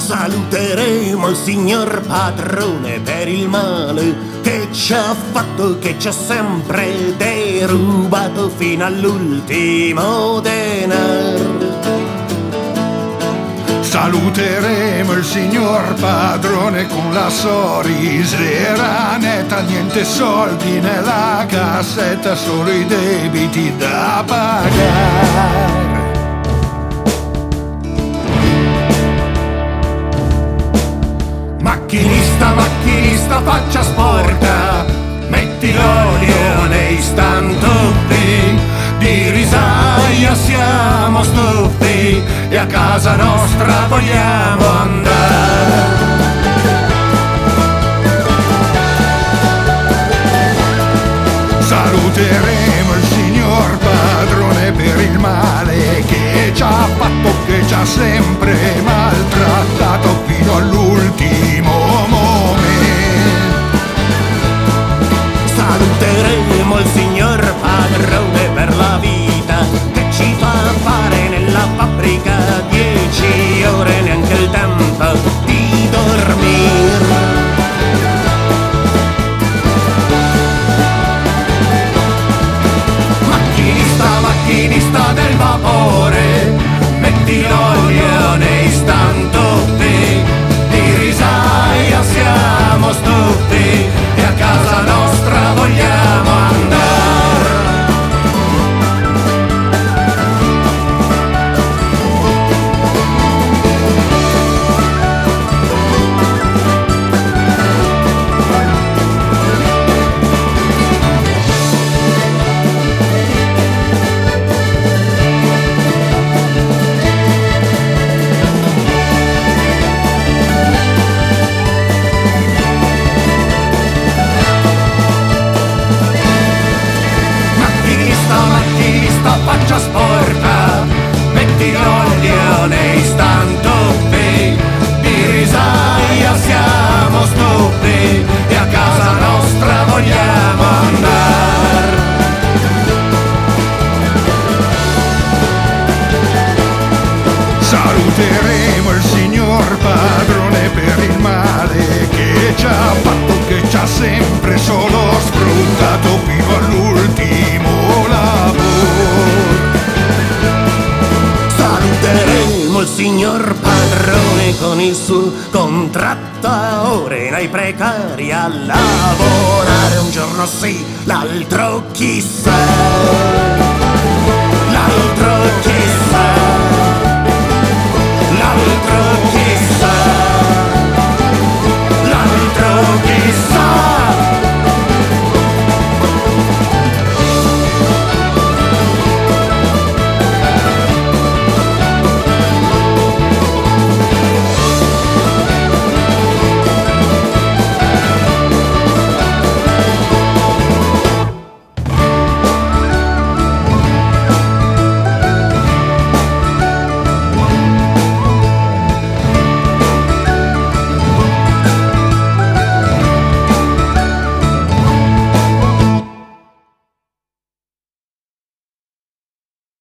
Saluteremo il signor padrone per il male che ci ha fatto, che ci ha sempre derubato fino all'ultimo denaro. Saluteremo il signor padrone con la sorrisera netta, niente soldi nella cassetta, solo i debiti da pagare. Macchinista, macchinista, faccia sporca, metti l'olio nei stantuffi, di risaia siamo stufi e a casa nostra vogliamo andare. Saluteremo il signor padrone per il male che ci ha fatto, che ci ha sempre maltrattato fino all'ultimo momento. Saluteremo il signor padrone per la vita che ci fa fare nella fabbrica 10 ore, neanche il tempo di dormire. Macchinista del vapore, metti l'olio nei stantuffi, di risaia siamo stufi e a casa nostra vogliamo andare. Faccia sporca, metti l'olio nei stantuffi, di risaia siamo stufi e a casa nostra vogliamo andare. Saluteremo il signor padrone per il male che ci ha fatto, che ci ha sempre solo sfruttato fino all'ultimo lavoro. Saluteremo il signor padrone con il suo contratto a ore nei precari a lavorare un giorno sì, l'altro chissà.